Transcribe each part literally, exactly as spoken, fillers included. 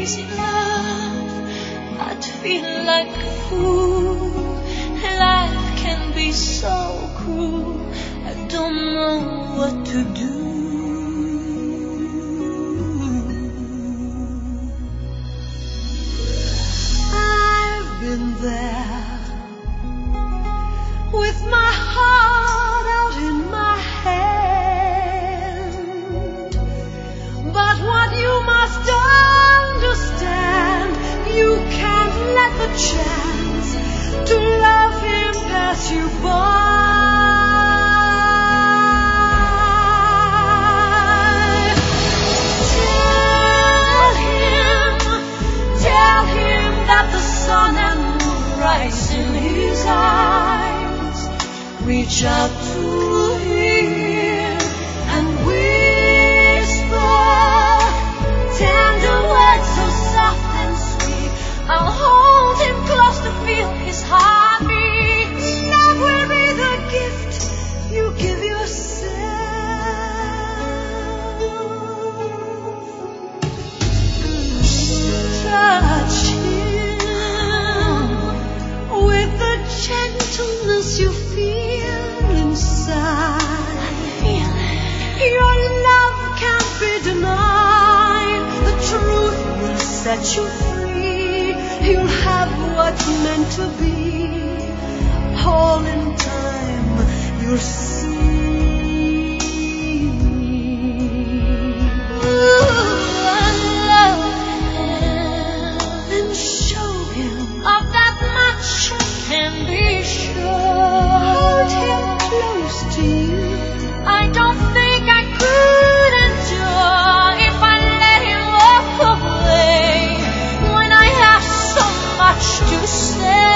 crazy love, I'd feel like a fool. Life can be so cruel, I don't know what to do. I've been there with my heart out in my hand, but what you must understand, you can't let the chance to love him pass you by. Tell him, tell him that the sun and moon rise in his eyes. Reach out to him and whisper tender words so soft and sweet. I'll hold him close to feel his heartbeat. Love will be the gift you give yourself. Touch him with the gentleness you feel inside. Your love can't be denied. The truth will set you free. You'll have what's meant to be. All in time you'll see. Ooh, I love him and show him of that much I can be sure. Hold him close to you. I don't think I could endure if I let him walk away when I have so much to say.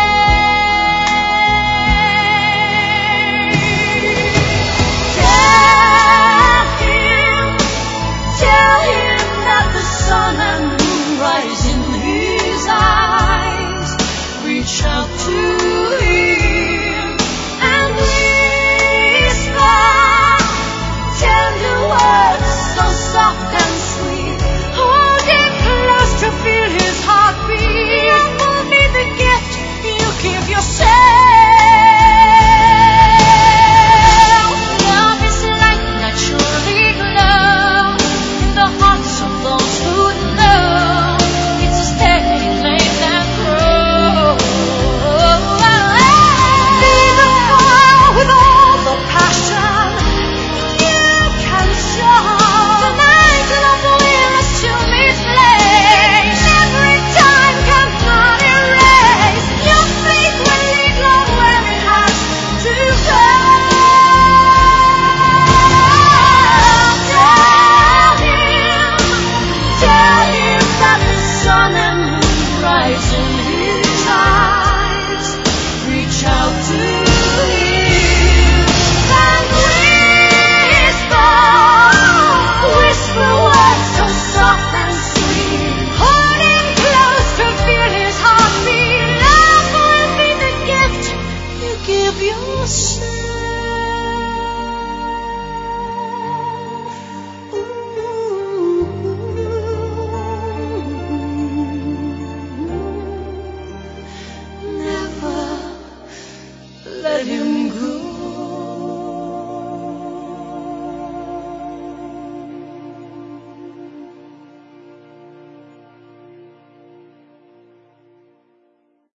Tell him, tell him that the sun and moon rise in his eyes. Reach out to him and whisper tender words so soft and sweet. Hold him close to feel his heartbeat. Love will be the gift you give yourself. Love is like naturally glow in the hearts of those who know. It's a steady flame that grows. Feel the fire with all the passion you can show. Tonight love will assume its place. Every time cannot erase. Your faith will lead love where it has to go. Tell him, tell him that the sun and moon rise in his eyes. Reach out to him and whisper, whisper words so soft and sweet. Hold him close to feel his heartbeat. Love will be the gift you give yourself. Never let him go.